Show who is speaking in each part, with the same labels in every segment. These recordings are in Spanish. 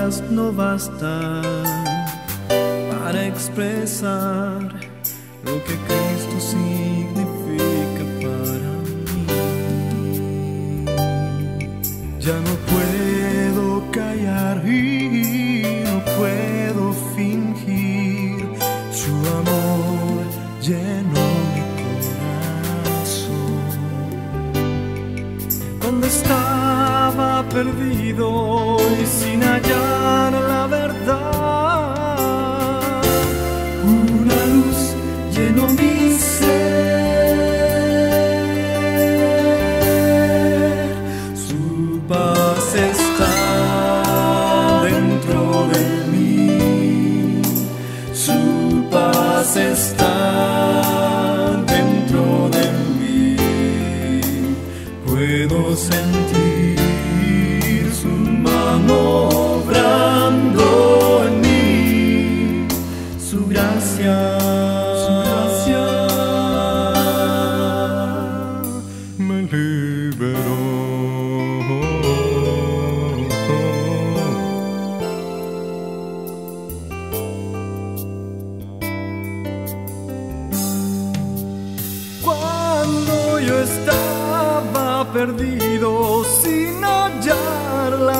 Speaker 1: palabras no bastan para expresar lo que Cristo significa para mí. Ya no puedo callar y no puedo fingir, su amor llenó mi corazón. Cuando estaba perdido y sin hallar la verdad, una luz llenó mi ser. Su paz está dentro de mí, su paz está dentro de mí. Puedo sentir su mano obrando en mí, su gracia me liberó. Cuando yo estaba perdido sin hallar la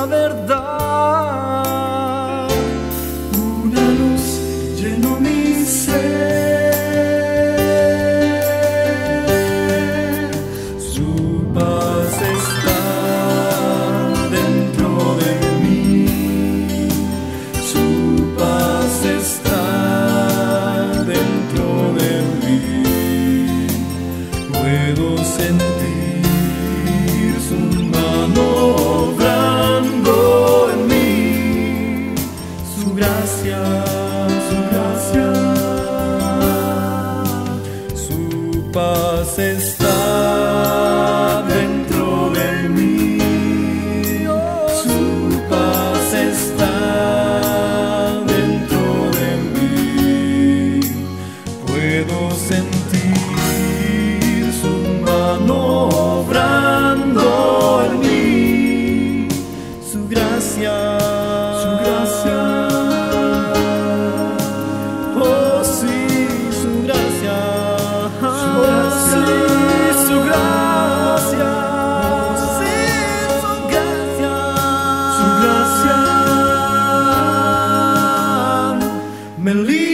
Speaker 1: verdad, una luz llenó mi ser. Su paz está dentro de mí, su paz está dentro de mí. Puedo sentir su mano obrando en mí, su gracia, su paz está dentro de mí, su paz está dentro de mí. Puedo sentir su mano obrando en mí, su gracia, oh sí, su gracia, oh sí, su gracia, sí, su gracia me libera.